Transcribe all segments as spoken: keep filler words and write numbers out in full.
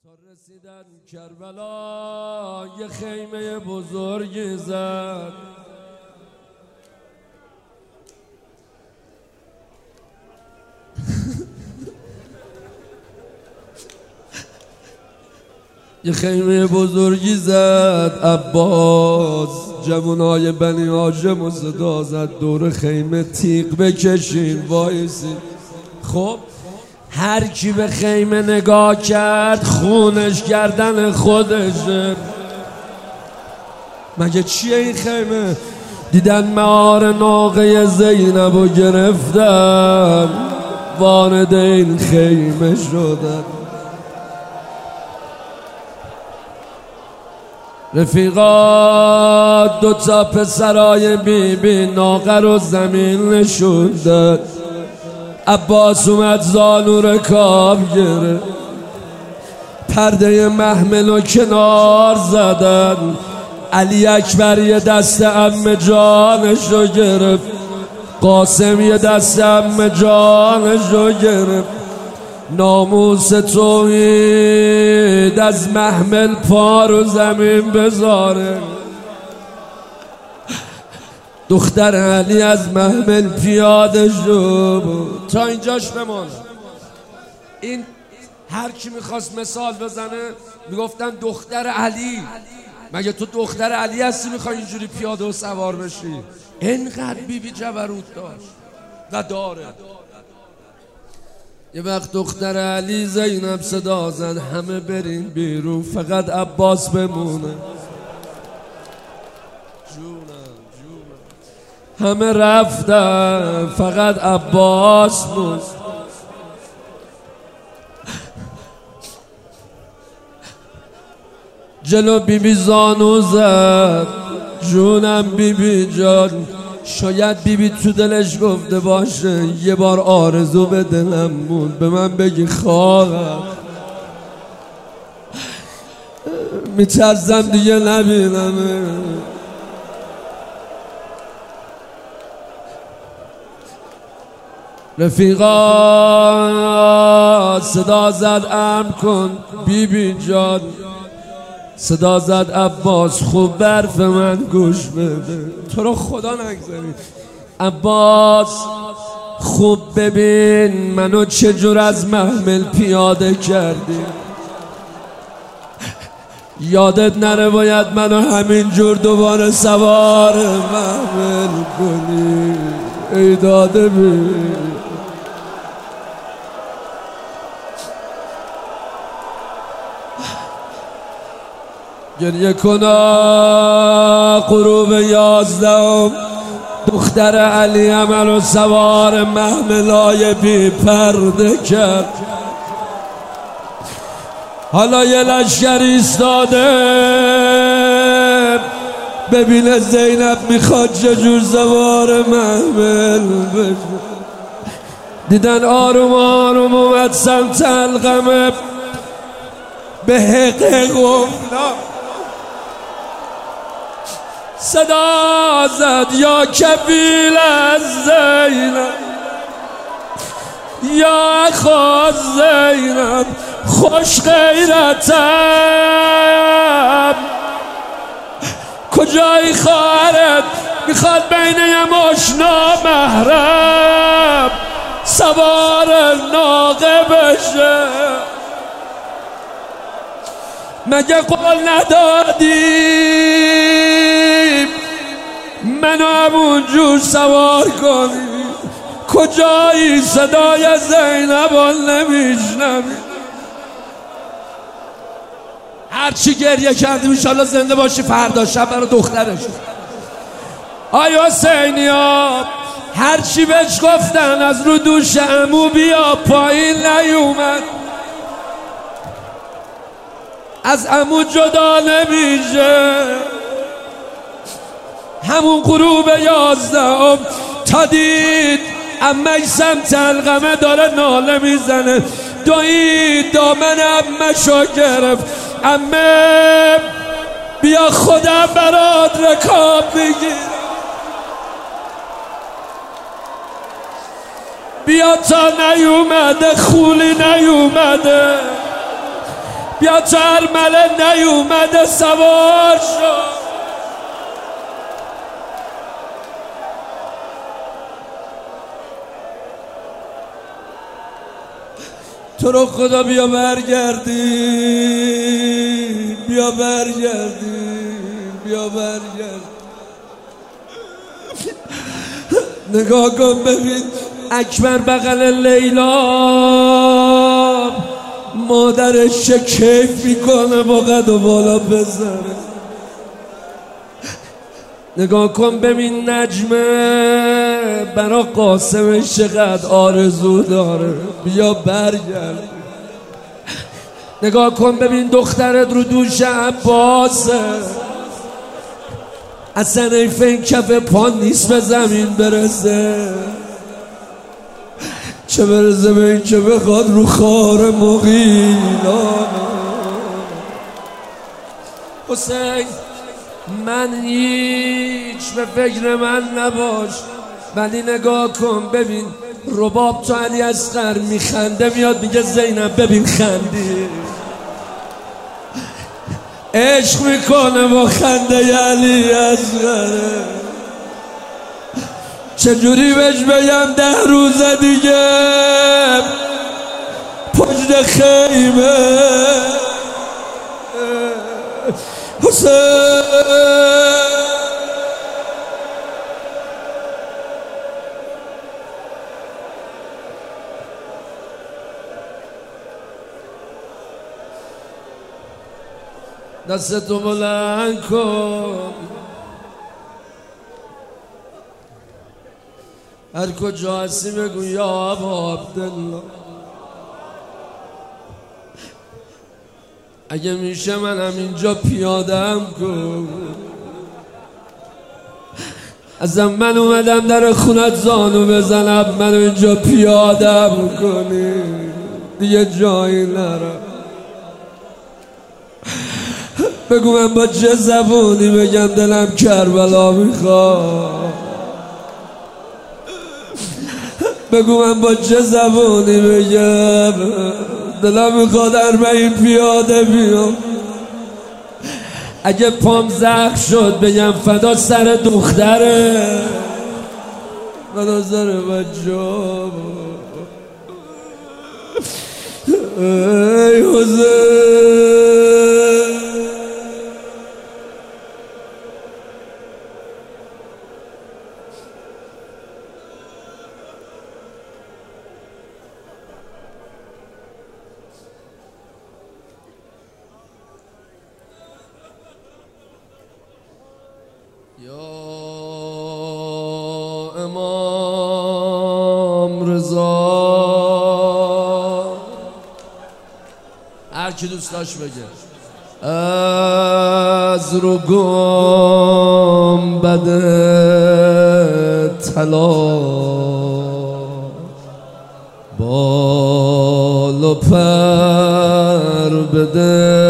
تا رسیدن کربلا یه خیمه بزرگی زد. یه خیمه بزرگی زد عباس، جوانای بنی هاشم و صدا زد دور خیمه تیغ بکشین وایسی. خب هر کی به خیمه نگاه کرد خونش گردن خودشه. مگه چیه این خیمه؟ دیدن مهار ناقه زینب و گرفتن وارد این خیمه شدن. رفیقا دو تا پسرای بی بی ناقه رو زمین نشوندن. عباس اومد زانو رکاب گرفت، پرده محمل و کنار زدن. علی اکبر یه دست عمه جانش رو گرفت، قاسم یه دست عمه جانش رو گرفت. ناموس توحید از محمل پا رو زمین بذاره. دختر علی از محمل پیاده شد. تا اینجاش بمان. این هر کی میخواست مثال بزنه میگفتن دختر علی. مگه تو دختر علی هستی میخوای اینجوری پیاده و سوار بشی؟ اینقدر بی بی جبروت داشت و داره. یه وقت دختر علی زینب صدا زد همه برین بیرون فقط عباس بمونه. همه رفتن فقط عباس موند. جلو بی بی زانو زد جونم بی بی جان. شاید بی بی تو دلش گفته باشه یه بار آرزو به دلم موند به من بگی خواهم. میترسم دیگه نبینم. رفیقا صدا زد امر کن بی بی جان. صدا زد عباس خوب برف من گوش بده. تو رو خدا نگذاری عباس خوب ببین منو چجور از محمل پیاده کردی. یادت نره باید منو همین جور دوباره سوار محمل کنی. ای داده بی گریه کنا غروب یازدهم دختر علی عمل و سوار محملای بی پرده کرد. حالا یه لشکر ایستاده ببینه زینب میخواد چجور سوار محمل بشه. دیدن آروم آروم اومد سمت القمه به حقه گفتم صدا زد یا کفیل از زینب یا خواست زینب خوش غیرتم. کجایی خواهرت میخواد بین یه مشنا محرم سوار ناقه بشه. مگه قول ندادیم منو همون جور سوار کنی؟ کجایی صدای زینب نمیشنوی؟ هرچی گریه کردیم انشالله زنده باشی فردا شب برای دخترش. آی حسینی ها هرچی بهش گفتن از رو دوش عمو بیا پایین نیومد. از عمو جدا نمیشه. همون غروب یازدهم تا دید عمه سمت القمه داره ناله میزنه. دوید دامن عمه شو گرفت. عمه بیا خودم برات رکاب میگیر. بیا تا نیومده خولی نیومده. بیا تو ارمله نیومده سوار شو. تو رو خدا بیا برگردی، بیا برگردی، بیا برگردی. نگاه کن ببین اکبر بغل لیلا مادرش چه کیف میکنه با قد و بالا بزنه. نگاه کن ببین نجمه برا قاسمش چقدر آرزو داره، بیا برگرد. نگاه کن ببین دخترت رو دوش عباسه، اصلا ایف این کف پا نیست به زمین برسه، چه برسه به این که بخواد رو خار مغیلانه. حسین من هیچ به فکر من نباش، ولی نگاه کن ببین رباب تو علی اصغر میخنده میاد میگه زینب ببین خندی، عشق میکنه با خنده علی اصغره. چجوری بهش بگم ده روزه دیگه پشت خیمه حسین دستتو بلند کن، هر کجا هستی بگو یا ابا عبدالله. اگه میشه من همینجا پیادم کن، ازم من اومدم در خونت زانو بزنم، منو اینجا پیادم کنی دیگه جایی نرم. بگو من با چه زبونی بگم دلم کربلا میخواد، بگو من با چه زبونی بگم دلم میخواد اربعین پیاده بیام. اگه پام زخم شد بگم فدا سر دختره، فدا سر بچه‌ها. ای حسین یا امام رضا، هر کی دوست داشت بگه، از رو گنبد طلا بال و پر بده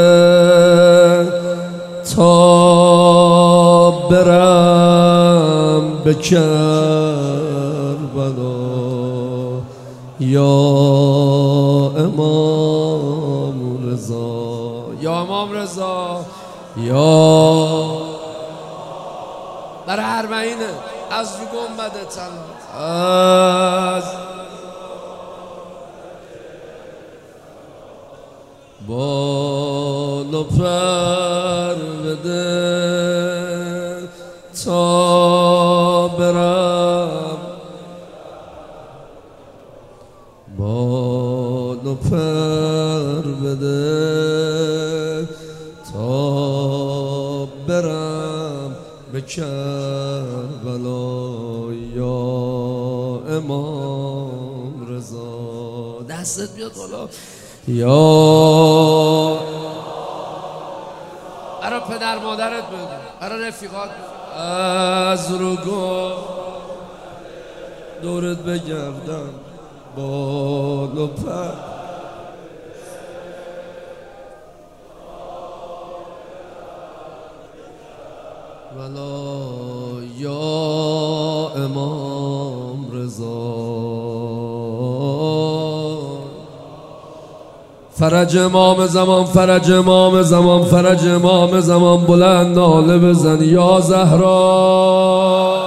تا برم به کربلا. یا امام رضا، یا امام رضا، یا برای اربعینه از رو گنبد طلا، از بال و پر بده تا برم، بال و پر بده تا برم به کربلا. یا امام رضا، دستت بیاد بالا. یا برای پدر مادرت بگو، برای رفیقات بگو، از رو گم دورت بگردم بال و پر. ولا یا امام رضا، فرج امام زمان، فرج امام زمان، فرج امام زمان، بلند ناله بزن یا زهرا.